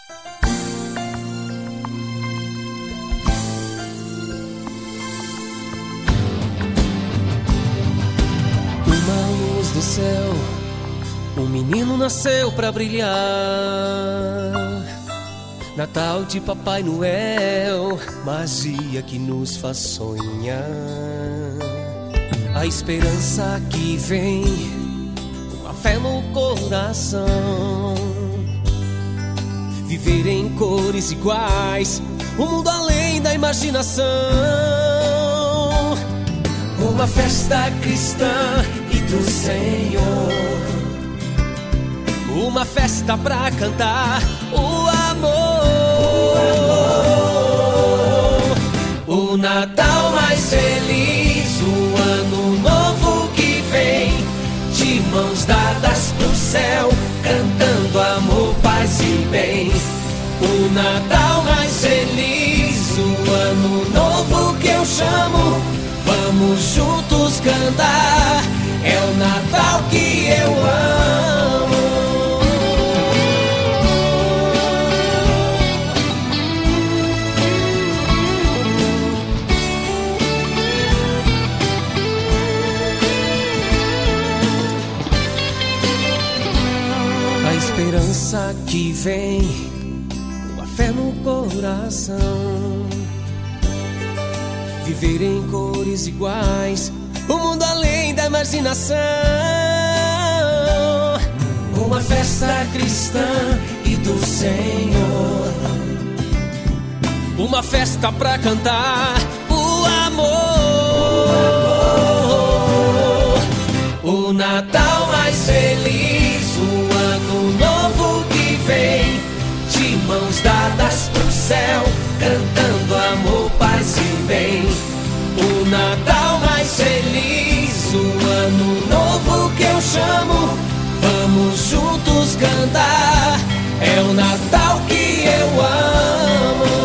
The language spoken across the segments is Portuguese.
Uma luz do céu, um menino nasceu pra brilhar. Natal de Papai Noel, magia que nos faz sonhar. A esperança que vem, com a fé no coração. Viver em cores iguais, um mundo além da imaginação. Uma festa cristã e do Senhor. Uma festa pra cantar o amor. O Natal mais feliz, o ano novo que vem, de mãos dadas pro céu, cantando amor, paz e bem. O Natal mais feliz, o ano novo que eu chamo, vamos juntos cantar, é o Natal que eu amo. A esperança que vem, com a fé no coração. Viver em cores iguais, um mundo além da imaginação. Uma festa cristã e do Senhor. Uma festa pra cantar o amor. O Natal mais feliz, o ano novo que vem, de mãos dadas pro céu, cantando amor, paz e bem. O Natal mais feliz, o ano novo que eu chamo, vamos juntos cantar, é o Natal que eu amo.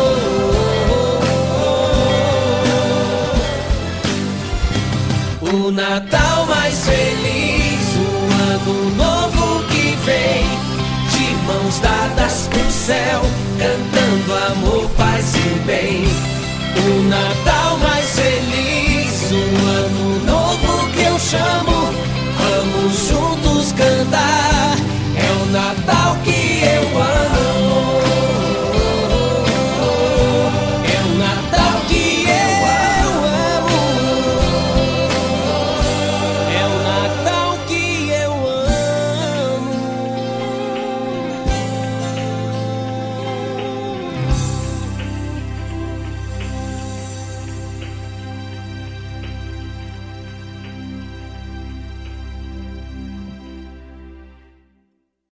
O Natal mais feliz, o ano novo que vem, de mãos dadas pro céu, cantando amor, paz e bem. O Natal